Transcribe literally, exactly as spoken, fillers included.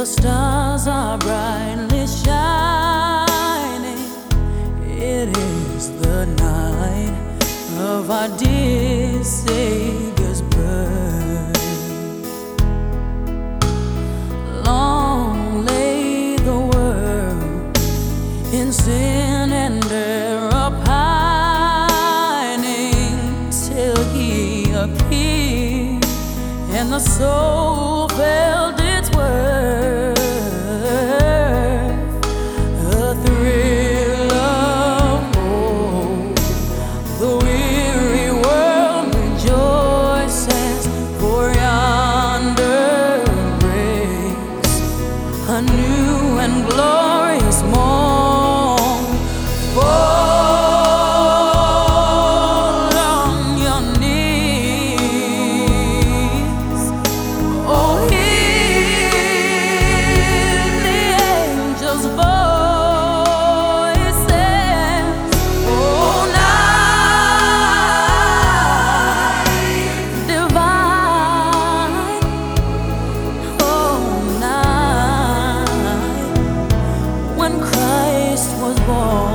The stars are brightly shining. It is the night of our dear Savior's birth. Long lay the world in sin and error pining, till He appeared and the soul felt its worth. A thrill of hope, the weary world rejoices, for yonder breaks a new and glorious morn. Fall on your knees, oh, hear the angels' voices. Oh, night divine, oh, night when Christ was born.